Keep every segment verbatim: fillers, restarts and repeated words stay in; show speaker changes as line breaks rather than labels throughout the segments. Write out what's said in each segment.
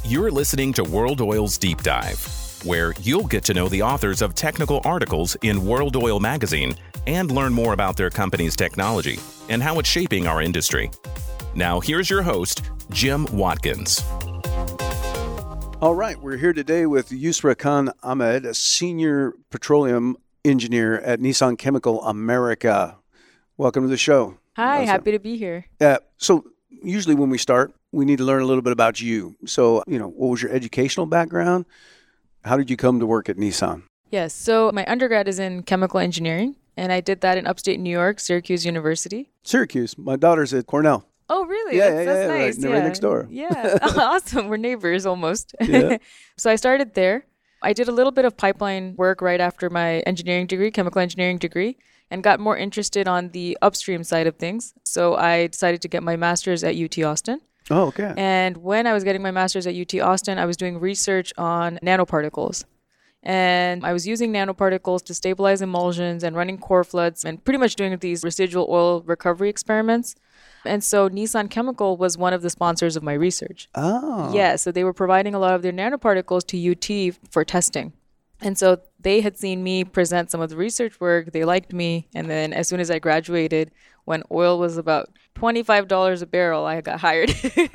You're listening to World Oil's Deep Dive, where you'll get to know the authors of technical articles in World Oil magazine and learn more about their company's technology and how it's shaping our industry. Now, here's your host, Jim Watkins.
All right, we're here today with Yusra Khan Ahmed, a senior petroleum engineer at Nissan Chemical America. Welcome to the show.
Hi,
Awesome.
Happy to be here.
Uh, so usually when we start, we need to learn a little bit about you. So, you know, what was your educational background? How did you come to work at Nissan?
Yes, so my undergrad is in chemical engineering, and I did that in upstate New York, Syracuse University.
Syracuse. My daughter's at Cornell.
Oh, really?
Yeah,
that's,
yeah,
that's
yeah,
nice.
right,
yeah.
right next door.
Yeah, awesome. We're neighbors almost.
Yeah.
So I started there. I did a little bit of pipeline work right after my engineering degree, chemical engineering degree, and got more interested on the upstream side of things. So I decided to get my master's at U T Austin.
Oh, okay.
And when I was getting my master's at U T Austin, I was doing research on nanoparticles. And I was using nanoparticles to stabilize emulsions and running core floods and pretty much doing these residual oil recovery experiments. And so Nissan Chemical was one of the sponsors of my research.
Oh.
Yeah, so they were providing a lot of their nanoparticles to U T for testing. And so they had seen me present some of the research work. They liked me. And then as soon as I graduated, when oil was about twenty-five dollars a barrel, I got hired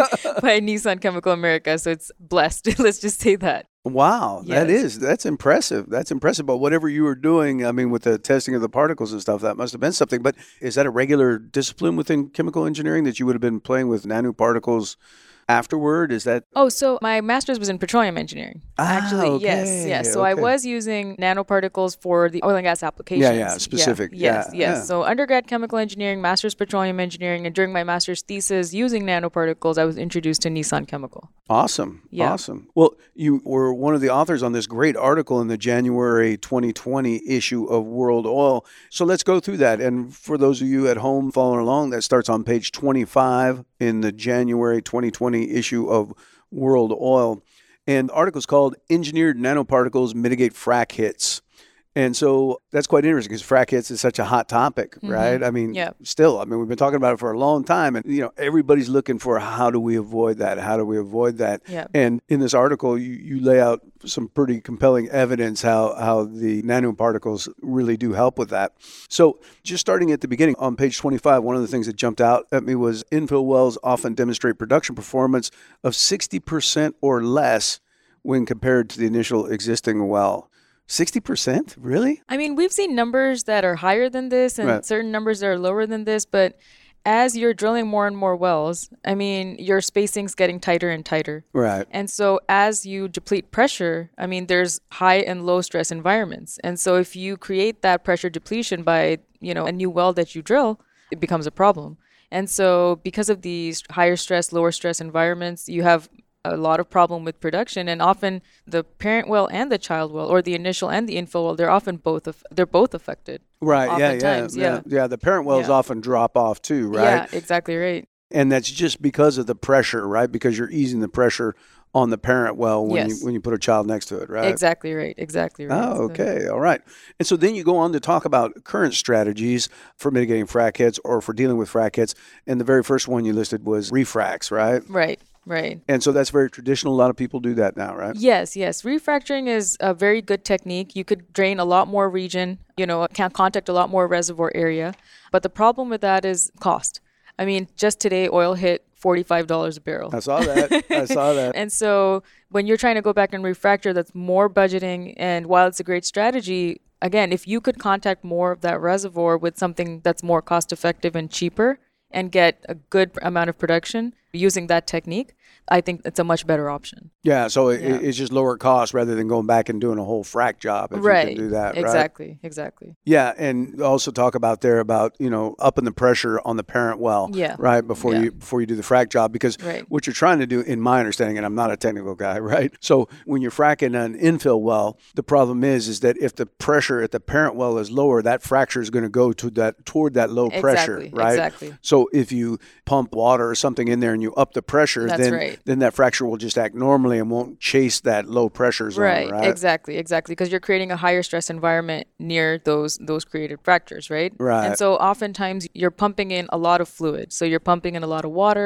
by Nissan Chemical America. So it's blessed. Let's just say that.
Wow,
Yes.
that is, that's impressive. That's impressive. But whatever you were doing, I mean, with the testing of the particles and stuff, that must have been something. But is that a regular discipline within chemical engineering that you would have been playing with nanoparticles afterward? Is that?
Oh, so my master's was in petroleum engineering.
Ah,
Actually,
okay,
yes, yes. So I
okay.
was using nanoparticles for the oil and gas applications.
Yeah, yeah, specific.
Yeah, yes,
Yeah,
yes.
yeah.
So undergrad chemical engineering, master's petroleum engineering, and during my master's thesis using nanoparticles, I was introduced to Nissan Chemical.
Awesome.
Yeah.
Awesome. Well, you were one of the authors on this great article in the January twenty twenty issue of World Oil. So let's go through that. And for those of you at home following along, that starts on page twenty-five in the January twenty twenty issue of World Oil. And the article is called Engineered Nanoparticles Mitigate Frac Hits. And so that's quite interesting because frac hits is such a hot topic,
Mm-hmm.
right? I mean,
Yeah.
still, I mean, we've been talking about it for a long time. And, you know, everybody's looking for how do we avoid that? How do we avoid that?
Yeah.
And in this article, you, you lay out some pretty compelling evidence how, how the nanoparticles really do help with that. So just starting at the beginning, on page twenty-five, one of the things that jumped out at me was infill wells often demonstrate production performance of sixty percent or less when compared to the initial existing well. sixty percent? Really?
I mean, we've seen numbers that are higher than this and
Right.
certain numbers that are lower than this, but as you're drilling more and more wells, I mean, your spacing's getting tighter and tighter.
Right.
And so as you deplete pressure, I mean, there's high and low stress environments. And so if you create that pressure depletion by, you know, a new well that you drill, it becomes a problem. And so because of these higher stress, lower stress environments, you have a lot of problem with production, and often the parent well and the child well, or the initial and the infill well, they're often both af- they're both affected.
Right. Yeah, yeah,
Oftentimes,
yeah.
yeah.
Yeah. The parent wells
Yeah.
often drop off too, right?
Yeah, exactly right.
And that's just because of the pressure, right? Because you're easing the pressure on the parent well when
Yes.
you when you put a child next to it, right?
Exactly right. Exactly right.
Oh,
So-
okay. All right. And so then you go on to talk about current strategies for mitigating frac hits or for dealing with frac hits. And the very first one you listed was refracs, right?
Right. Right.
And so that's very traditional. A lot of people do that now, right?
Yes, yes. Refracturing is a very good technique. You could drain a lot more region, you know, can contact a lot more reservoir area. But the problem with that is cost. I mean, just today, oil hit forty-five dollars a barrel.
I saw that. I saw that.
And so when you're trying to go back and refracture, that's more budgeting. And while it's a great strategy, again, if you could contact more of that reservoir with something that's more cost effective and cheaper and get a good amount of production using that technique, I think it's a much better option.
Yeah, so it,
Yeah.
it's just lower cost rather than going back and doing a whole frac job if
right.
you can do that, right?
Exactly. Exactly.
Yeah, and also talk about there about, you know, upping the pressure on the parent well,
Yeah.
right, before
Yeah.
you before you do the frac job, because
Right.
what you're trying to do, in my understanding, and I'm not a technical guy, right? So when you're fracking an infill well, the problem is is that if the pressure at the parent well is lower, that fracture is going to go to that toward that low pressure,
Exactly,
right?
exactly.
So if you pump water or something in there and you up the pressure,
That's
then
right.
then that fracture will just act normally and won't chase that low pressure zone,
Right,
right?
exactly, exactly, because you're creating a higher stress environment near those those created fractures, right?
Right.
And so oftentimes you're pumping in a lot of fluid. So you're pumping in a lot of water,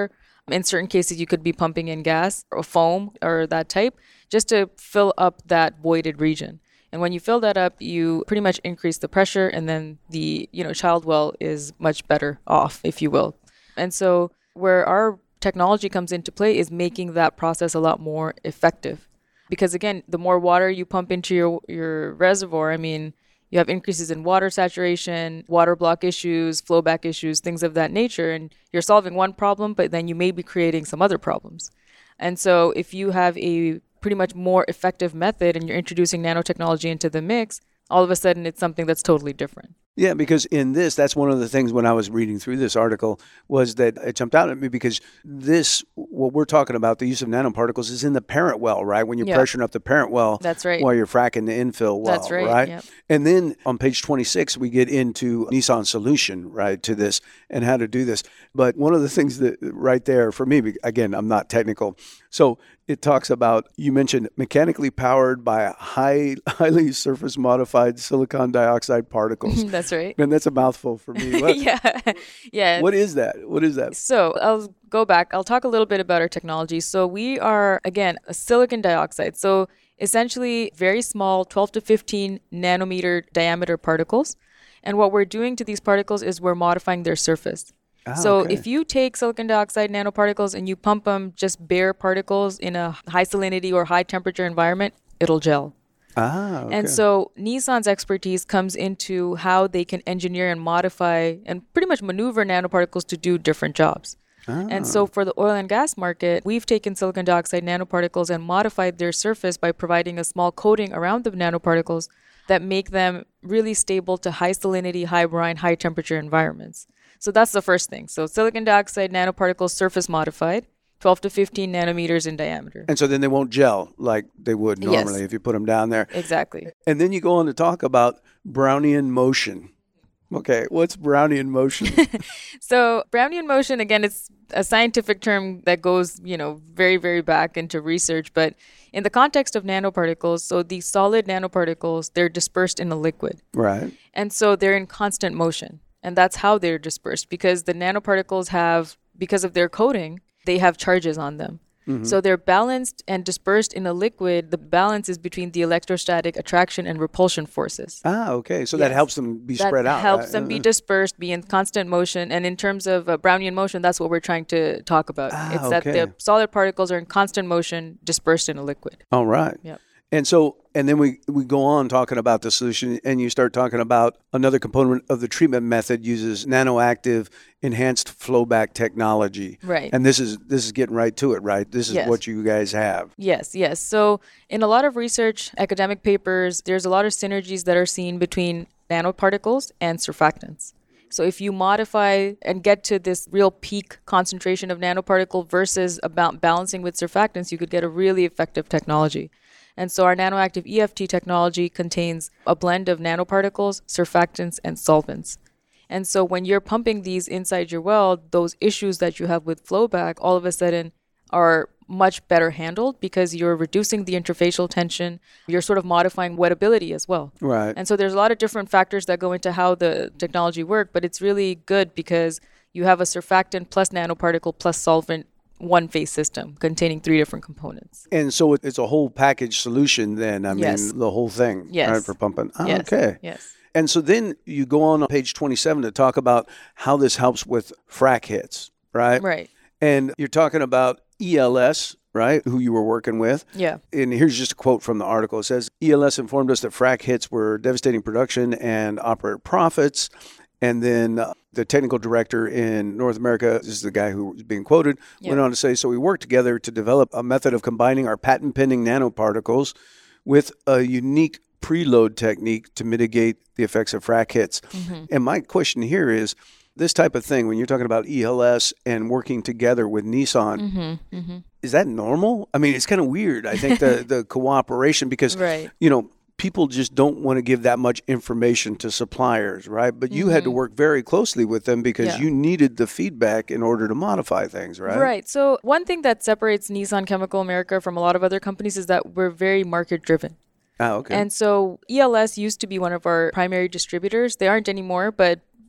In certain cases, you could be pumping in gas or foam or that type just to fill up that voided region. And when you fill that up, you pretty much increase the pressure, and then the, you know, child well is much better off, if you will. And so where our technology comes into play is making that process a lot more effective. Because again, the more water you pump into your, your reservoir, I mean, you have increases in water saturation, water block issues, flow back issues, things of that nature. And you're solving one problem, but then you may be creating some other problems. And so if you have a pretty much more effective method and you're introducing nanotechnology into the mix, all of a sudden it's something that's totally different.
Yeah, because in this, that's one of the things when I was reading through this article was that it jumped out at me because this, what we're talking about, the use of nanoparticles is in the parent well, right? When you're
Yeah.
pressuring up the parent well
That's right.
while you're fracking the infill well,
That's right, yep.
And then on page twenty-six, we get into Nissan's solution, right, to this and how to do this. But one of the things that right there for me, again, I'm not technical. So it talks about, you mentioned mechanically powered by high, highly surface modified silicon dioxide particles.
That's right.
Man, that's a mouthful for me. What,
yeah. yeah.
what is that? What is that?
So I'll go back. I'll talk a little bit about our technology. So we are, again, a silicon dioxide. So essentially very small, twelve to fifteen nanometer diameter particles. And what we're doing to these particles is we're modifying their surface.
Ah,
so
okay.
if you take silicon dioxide nanoparticles and you pump them just bare particles in a high salinity or high temperature environment, it'll gel.
Ah, okay.
And so Nissan's expertise comes into how they can engineer and modify and pretty much maneuver nanoparticles to do different jobs.
Ah.
And so for the oil and gas market, we've taken silicon dioxide nanoparticles and modified their surface by providing a small coating around the nanoparticles that make them really stable to high salinity, high brine, high temperature environments. So that's the first thing. So silicon dioxide nanoparticles surface modified, twelve to fifteen nanometers in diameter.
And so then they won't gel like they would normally
Yes.
if you put them down there.
Exactly.
And then you go on to talk about Brownian motion. Okay, what's Brownian motion?
So Brownian motion, again, it's a scientific term that goes, you know, very, very back into research. But in the context of nanoparticles, so these solid nanoparticles, they're dispersed in a liquid.
Right.
And so they're in constant motion. And that's how they're dispersed, because the nanoparticles have, because of their coating, they have charges on them. Mm-hmm. So they're balanced and dispersed in a liquid. The balance is between the electrostatic attraction and repulsion forces.
Ah, okay. So
Yes.
that helps them be
That
spread out.
helps
right?
them be dispersed, be in constant motion. And in terms of uh, Brownian motion, that's what we're trying to talk about.
Ah,
it's
okay.
that the solid particles are in constant motion, dispersed in a liquid.
All right.
Yep.
And so, and then we, we go on talking about the solution, and you start talking about another component of the treatment method uses nanoactive enhanced flowback technology.
Right.
And this is this is getting right to it, right? This is
Yes.
what you guys have.
Yes, yes. So in a lot of research, academic papers, there's a lot of synergies that are seen between nanoparticles and surfactants. So if you modify and get to this real peak concentration of nanoparticle versus about balancing with surfactants, you could get a really effective technology. And so our nanoactive E F T technology contains a blend of nanoparticles, surfactants, and solvents. And so when you're pumping these inside your well, those issues that you have with flowback all of a sudden are much better handled because you're reducing the interfacial tension. You're sort of modifying wettability as well.
Right.
And so there's a lot of different factors that go into how the technology work, but it's really good because you have a surfactant plus nanoparticle plus solvent one-phase system containing three different components.
And so it- it's a whole package solution then. I
Yes.
mean, the whole thing,
Yes.
right, for pumping. Ah,
Yes.
okay.
Yes.
And so then you go on page twenty-seven to talk about how this helps with frac hits, right?
Right.
And you're talking about E L S, right, who you were working with.
Yeah.
And here's just a quote from the article. It says, E L S informed us that frac hits were devastating production and operator profits. And then uh, the technical director in North America, this is the guy who was being quoted,
Yeah.
went on to say, so we worked together to develop a method of combining our patent-pending nanoparticles with a unique preload technique to mitigate the effects of frac hits.
Mm-hmm.
And my question here is, this type of thing, when you're talking about E L S and working together with Nissan,
Mm-hmm. Mm-hmm.
is that normal? I mean, it's kind of weird. I think the, the cooperation, because,
Right.
you know, people just don't want to give that much information to suppliers, right? But you had to work very closely with them because
Yeah.
you needed the feedback in order to modify things, right?
Right. So one thing that separates Nissan Chemical America from a lot of other companies is that we're very market driven.
Ah, okay.
And so E L S used to be one of our primary distributors. They aren't anymore, but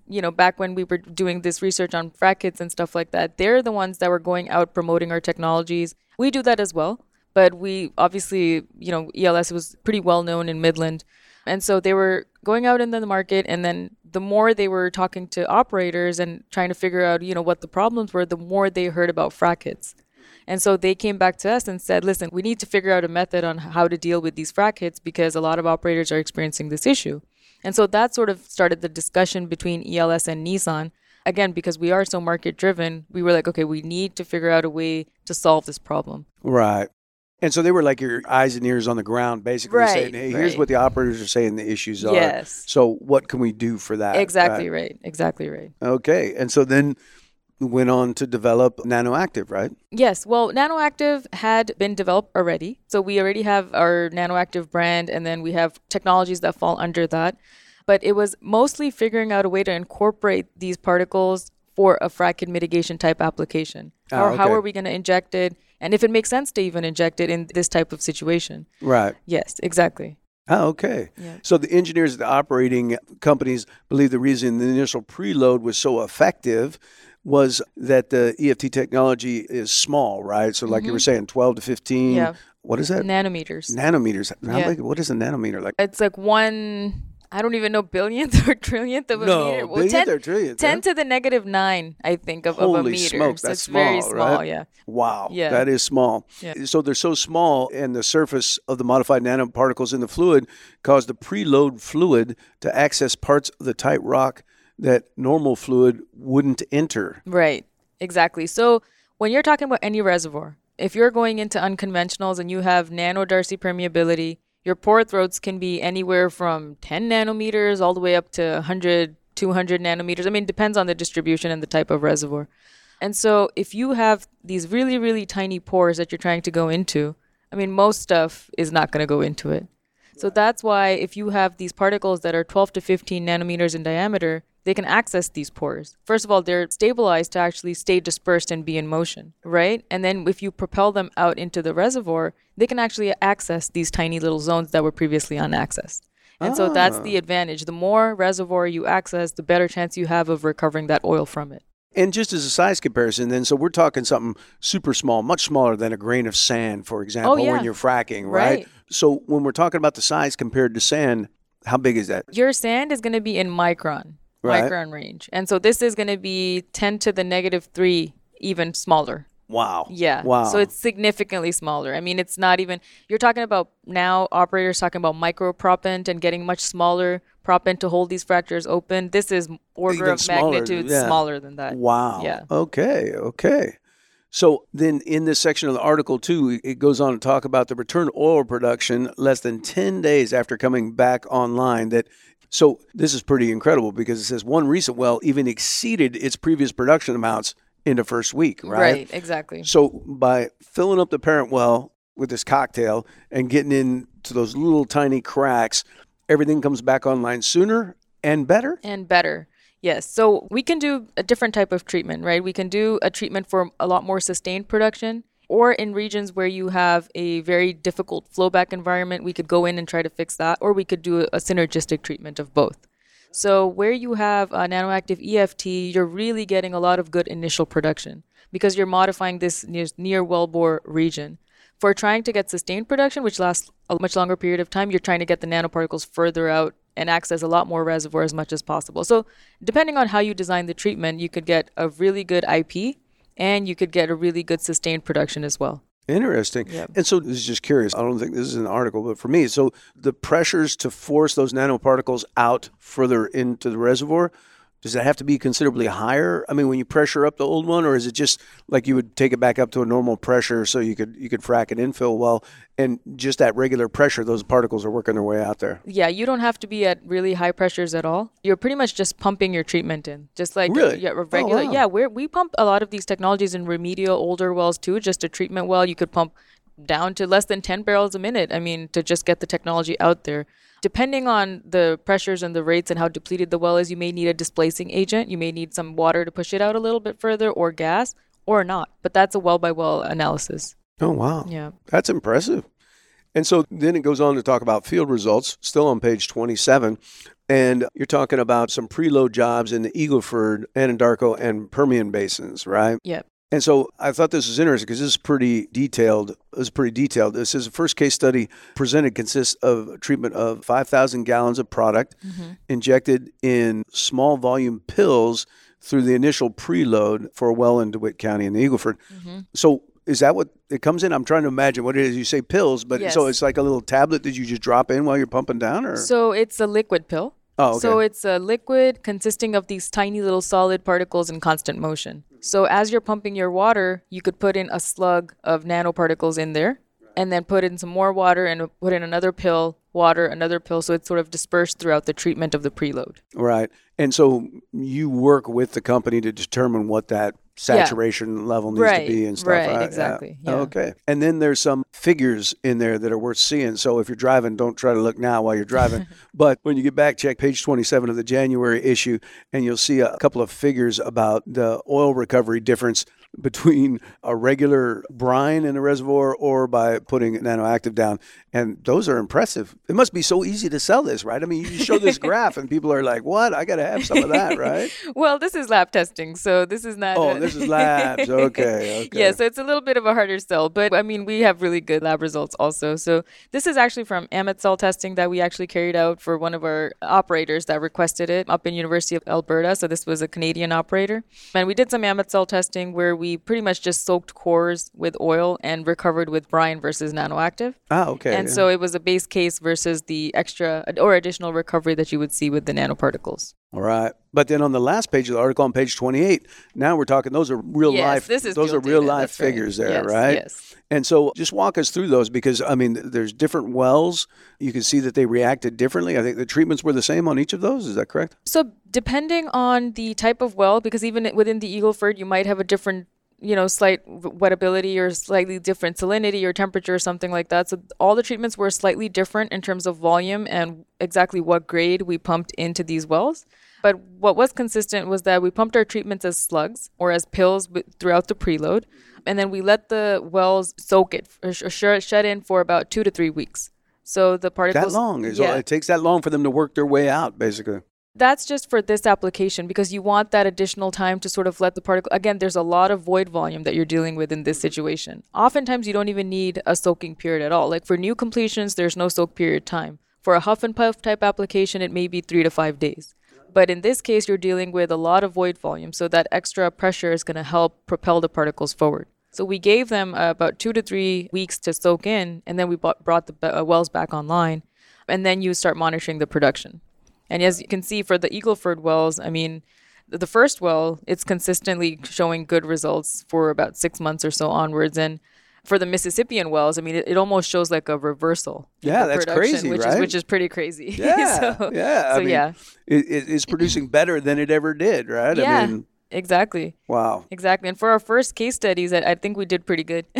you know, back when we were doing this research on frac kits and stuff like that, they're the ones that were going out promoting our technologies. We do that as well. But we obviously, you know, E L S was pretty well known in Midland. And so they were going out into the market. And then the more they were talking to operators and trying to figure out, you know, what the problems were, the more they heard about frac kits. And so they came back to us and said, listen, we need to figure out a method on how to deal with these frac kits because a lot of operators are experiencing this issue. And so that sort of started the discussion between E L S and Nissan. Again, because we are so market driven, we were like, okay, we need to figure out a way to solve this problem.
Right. And so they were like your eyes and ears on the ground, basically
right,
saying, hey, here's
right.
what the operators are saying the issues are.
Yes.
So what can we do for that?
Exactly right. right. Exactly right.
Okay. And so then went on to develop NanoActive, right?
Yes. Well, NanoActive had been developed already. So we already have our NanoActive brand, and then we have technologies that fall under that. But it was mostly figuring out a way to incorporate these particles for a frac kit mitigation type application.
Ah,
or
okay.
how are we going to inject it? And if it makes sense to even inject it in this type of situation.
Right.
Yes, exactly.
Oh, okay.
Yeah.
So the engineers at the operating companies believe the reason the initial preload was so effective was that the E F T technology is small, right? So like
Mm-hmm.
you were saying, twelve to fifteen.
Yeah.
What is that?
Nanometers.
Nanometers. How
Yeah.
big? What is a nanometer? Like
It's like one, I don't even know, billionth or trillionth of a
no,
meter. Well,
billionth
ten,
or trillionth,
ten
huh?
to the negative nine, I think, of, of a
Holy
meter.
smokes,
So
that's
it's very
small,
small,
right?
yeah.
Wow,
Yeah.
that is small.
Yeah.
So they're so small, and the surface of the modified nanoparticles in the fluid cause the preload fluid to access parts of the tight rock that normal fluid wouldn't enter.
Right, exactly. So when you're talking about any reservoir, if you're going into unconventionals and you have nano-Darcy permeability, your pore throats can be anywhere from ten nanometers all the way up to one hundred, two hundred nanometers. I mean, it depends on the distribution and the type of reservoir. And so if you have these really, really tiny pores that you're trying to go into, I mean, most stuff is not going to go into it. So that's why if you have these particles that are twelve to fifteen nanometers in diameter, they can access these pores. First of all, they're stabilized to actually stay dispersed and be in motion, right? And then if you propel them out into the reservoir, they can actually access these tiny little zones that were previously unaccessed. And so that's the advantage. The more reservoir you access, the better chance you have of recovering that oil from it.
And just as a size comparison, then, so we're talking something super small, much smaller than a grain of sand, for example,
Oh, yeah.
when you're fracking, right?
Right.
So when we're talking about the size compared to sand, how big is that?
Your sand is going to be in micron,
Right.
micron range. And so this is going to be ten to the negative three, even smaller.
Wow.
Yeah.
Wow.
So it's significantly smaller. I mean, it's not even, you're talking about now operators talking about micro proppant and getting much smaller proppant to hold these fractures open. This is order
Even
of
smaller,
magnitude
yeah.
smaller than that.
Wow.
Yeah.
Okay. Okay. So then in this section of the article, too, it goes on to talk about the return oil production less than ten days after coming back online. That So this is pretty incredible because it says one recent well even exceeded its previous production amounts in the first week, right?
Right, exactly.
So by filling up the parent well with this cocktail and getting into those little tiny cracks, everything comes back online sooner and better?
And better. Yes. So we can do a different type of treatment, right? We can do a treatment for a lot more sustained production, or in regions where you have a very difficult flowback environment, we could go in and try to fix that, or we could do a, a synergistic treatment of both. So where you have a nanoactive E F T, you're really getting a lot of good initial production because you're modifying this near, near wellbore region. For trying to get sustained production, which lasts a much longer period of time, you're trying to get the nanoparticles further out and access a lot more reservoir as much as possible. So depending on how you design the treatment, you could get a really good I P and you could get a really good sustained production as well.
Interesting.
Yep.
And so this is just curious. I don't think this is an article, but for me, so the pressures to force those nanoparticles out further into the reservoir, does that have to be considerably higher? I mean, when you pressure up the old one, or is it just like you would take it back up to a normal pressure so you could you could frack an infill well, and just at regular pressure, those particles are working their way out there?
Yeah, you don't have to be at really high pressures at all. You're pretty much just pumping your treatment in, just like
Really?
yeah, a regular.
Oh, wow.
Yeah, we we pump a lot of these technologies in remedial older wells too. Just a treatment well, you could pump down to less than ten barrels a minute. I mean, to just get the technology out there. Depending on the pressures and the rates and how depleted the well is, you may need a displacing agent. You may need some water to push it out a little bit further, or gas, or not. But that's a well by well analysis.
Oh, wow.
Yeah.
That's impressive. And so then it goes on to talk about field results, still on page twenty-seven. And you're talking about some preload jobs in the Eagle Ford, Anadarko, and Permian basins, right?
Yep.
And so I thought this was interesting because this is pretty detailed. It was pretty detailed. This is the first case study presented consists of treatment of five thousand gallons of product mm-hmm. injected in small volume pills through the initial preload for a well in DeWitt County in the Eagle Ford. Mm-hmm. So is that what it comes in? I'm trying to imagine what it is. You say pills, but
yes.
so it's like a little tablet that you just drop in while you're pumping down? Or
So it's a liquid pill.
Oh, okay.
So it's a liquid consisting of these tiny little solid particles in constant motion. So as you're pumping your water, you could put in a slug of nanoparticles in there and then put in some more water and put in another pill, water, another pill. So it's sort of dispersed throughout the treatment of the preload.
Right. And so you work with the company to determine what that saturation yeah. level needs
right.
to be and stuff.
Right,
right?
exactly.
Yeah.
Yeah.
Okay. And then there's some figures in there that are worth seeing. So if you're driving, don't try to look now while you're driving. But when you get back, check page twenty-seven of the January issue, and you'll see a couple of figures about the oil recovery difference between a regular brine in a reservoir or by putting nanoactive down. And those are impressive. It must be so easy to sell this, right? I mean, you show this graph and people are like, what? I got to have some of that, right?
Well, this is lab testing, so this is not...
Oh,
a...
this is labs. Okay, okay.
Yeah, so it's a little bit of a harder sell, but I mean, we have really good lab results also. So this is actually from Amit cell testing that we actually carried out for one of our operators that requested it up in University of Alberta. So this was a Canadian operator. And we did some Amit cell testing where we pretty much just soaked cores with oil and recovered with brine versus nanoactive.
Ah, okay.
And
yeah.
so it was a base case versus the extra or additional recovery that you would see with the nanoparticles.
All right. But then on the last page of the article, on page twenty-eight, now we're talking, those are real
yes,
life.
This is
those
real
are real
data.
life
That's
figures
right.
there,
yes,
right?
Yes.
And so just walk us through those because, I mean, there's different wells. You can see that they reacted differently. I think the treatments were the same on each of those. Is that correct?
So depending on the type of well, because even within the Eagle Ford, you might have a different you know, slight wettability or slightly different salinity or temperature or something like that. So all the treatments were slightly different in terms of volume and exactly what grade we pumped into these wells. But what was consistent was that we pumped our treatments as slugs or as pills throughout the preload. And then we let the wells soak it, or shut in for about two to three weeks. So the particles...
That long? Is
yeah.
all, it takes that long for them to work their way out, basically.
That's just for this application because you want that additional time to sort of let the particle... Again, there's a lot of void volume that you're dealing with in this situation. Oftentimes, you don't even need a soaking period at all. Like for new completions, there's no soak period time. For a huff and puff type application, it may be three to five days. But in this case, you're dealing with a lot of void volume, so that extra pressure is going to help propel the particles forward. So we gave them uh, about two to three weeks to soak in, and then we bought, brought the uh, wells back online, and then you start monitoring the production. And as you can see for the Eagle Ford wells, I mean, the first well, it's consistently showing good results for about six months or so onwards. And for the Mississippian wells, I mean, it, it almost shows like a reversal.
Yeah, that's crazy,
which
right?
Is, which is pretty crazy.
Yeah,
so,
yeah. I
so
mean,
yeah.
It, it, it's producing better than it ever did, right?
Yeah.
I mean,
Exactly.
Wow.
Exactly. And for our first case studies, I, I think we did pretty good.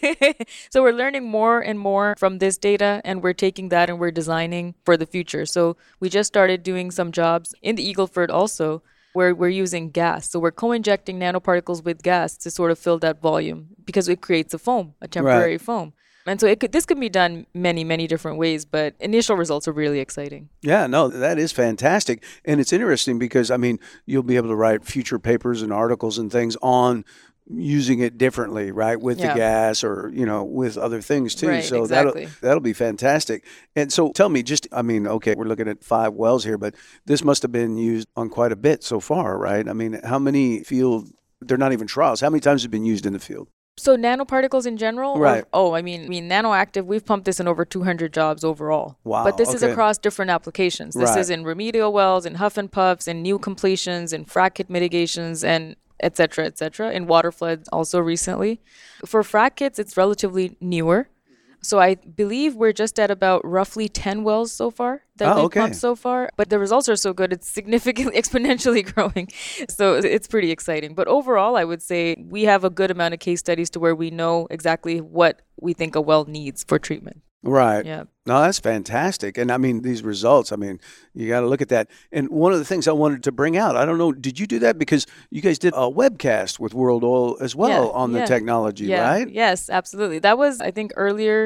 So we're learning more and more from this data, and we're taking that and we're designing for the future. So we just started doing some jobs in the Eagle Ford also where we're using gas. So we're co-injecting nanoparticles with gas to sort of fill that volume because it creates a foam, a temporary right. foam. And so it could, this can be done many, many different ways, but initial results are really exciting.
Yeah, no, that is fantastic. And it's interesting because, I mean, you'll be able to write future papers and articles and things on using it differently, right, with yeah. the gas or, you know, with other things too.
Right,
so
exactly.
that'll, that'll be fantastic. And so tell me just, I mean, okay, we're looking at five wells here, but this must have been used on quite a bit so far, right? I mean, how many field, they're not even trials, how many times have been used in the field?
So nanoparticles in general?
Right.
Or, oh, I mean, I mean, nanoactive, we've pumped this in over two hundred jobs overall.
Wow.
But this
okay.
is across different applications. This
right.
is in remedial wells, in huff and puffs, in new completions, in frac kit mitigations, and et cetera, et cetera, in water floods also recently. For frac kits, it's relatively newer. So I believe we're just at about roughly ten wells so far that
oh,
we've
okay.
pumped so far. But the results are so good, it's significantly, exponentially growing. So it's pretty exciting. But overall, I would say we have a good amount of case studies to where we know exactly what we think a well needs for treatment.
Right.
Yeah.
No, that's fantastic. And I mean, these results, I mean, you got to look at that. And one of the things I wanted to bring out, I don't know, did you do that? Because you guys did a webcast with World Oil as well
yeah,
on
yeah.
the technology,
yeah.
right?
Yes, absolutely. That was, I think, earlier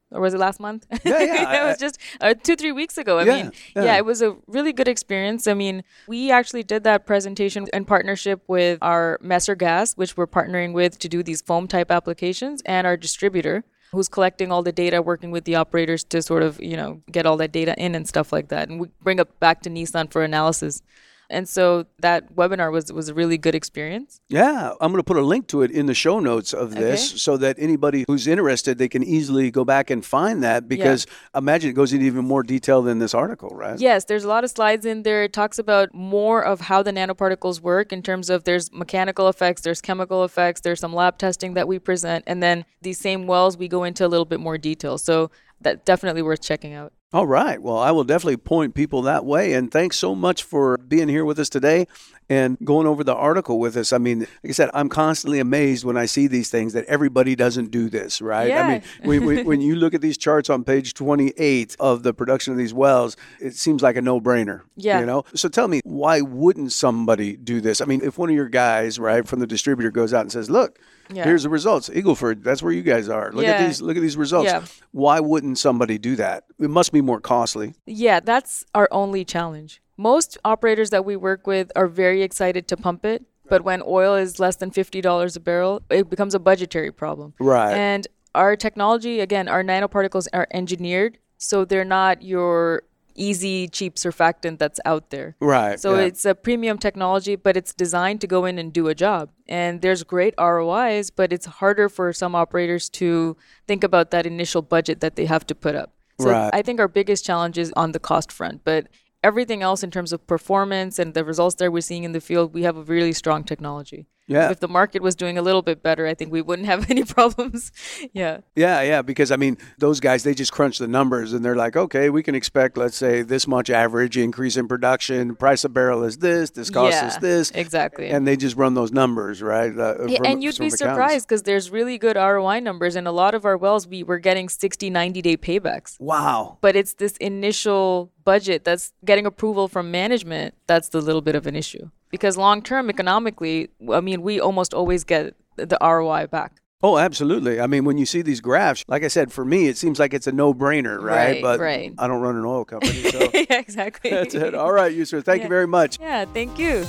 or was it last month?
Yeah, yeah.
It was just uh, two, three weeks ago. I
yeah,
mean,
yeah.
yeah, it was a really good experience. I mean, we actually did that presentation in partnership with our Messer Gas, which we're partnering with to do these foam type applications, and our distributor, who's collecting all the data, working with the operators to sort of, you know, get all that data in and stuff like that. And we bring it back to Nissan for analysis. And so that webinar was was a really good experience.
Yeah, I'm going to put a link to it in the show notes of this, okay, so that anybody who's interested, they can easily go back and find that, because yeah. imagine it goes into even more detail than this article, right?
Yes, there's a lot of slides in there. It talks about more of how the nanoparticles work in terms of there's mechanical effects, there's chemical effects, there's some lab testing that we present, and then these same wells, we go into a little bit more detail. So that's definitely worth checking out.
All right. Well, I will definitely point people that way. And thanks so much for being here with us today and going over the article with us. I mean, like I said, I'm constantly amazed when I see these things that everybody doesn't do this, right?
Yeah.
I mean, when, when, when you look at these charts on page twenty-eight of the production of these wells, it seems like a no-brainer.
Yeah.
You know? So tell me, why wouldn't somebody do this? I mean, if one of your guys, right, from the distributor goes out and says, look, yeah. here's the results. Eagleford, that's where you guys are. Look
yeah.
at these. Look at these results.
Yeah.
Why wouldn't somebody do that? It must be more costly.
Yeah, that's our only challenge. Most operators that we work with are very excited to pump it, but when oil is less than fifty dollars a barrel, it becomes a budgetary problem.
Right.
And our technology, again, our nanoparticles are engineered, so they're not your easy, cheap surfactant that's out there.
Right.
So
yeah.
it's a premium technology, but it's designed to go in and do a job. And there's great R O Is, but it's harder for some operators to think about that initial budget that they have to put up. So
right.
I think our biggest challenge is on the cost front, but everything else in terms of performance and the results that we're seeing in the field, we have a really strong technology.
Yeah.
If the market was doing a little bit better, I think we wouldn't have any problems. yeah.
Yeah, yeah, because I mean, those guys, they just crunch the numbers and they're like, okay, we can expect, let's say, this much average increase in production. Price of barrel is this, this cost
yeah,
is this.
Exactly.
And they just run those numbers, right? Uh,
yeah,
from,
and you'd be surprised because there's really good R O I numbers. And a lot of our wells, we were getting sixty, ninety day paybacks.
Wow.
But it's this initial budget that's getting approval from management. That's the little bit of an issue. Because long-term, economically, I mean, we almost always get the R O I back.
Oh, absolutely. I mean, when you see these graphs, like I said, for me, it seems like it's a no-brainer, right?
Right,
but
right.
I don't run an oil company, so.
yeah, exactly.
That's it. All right, Yusra. Thank
yeah.
you very much.
Yeah, thank you.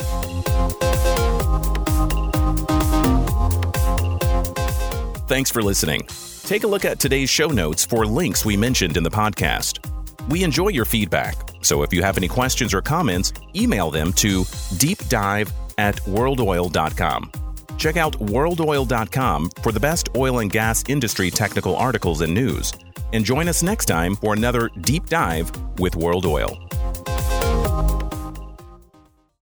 Thanks for listening. Take a look at today's show notes for links we mentioned in the podcast. We enjoy your feedback, so if you have any questions or comments, email them to deepdive at world oil dot com. Check out world oil dot com for the best oil and gas industry technical articles and news. And join us next time for another Deep Dive with World Oil.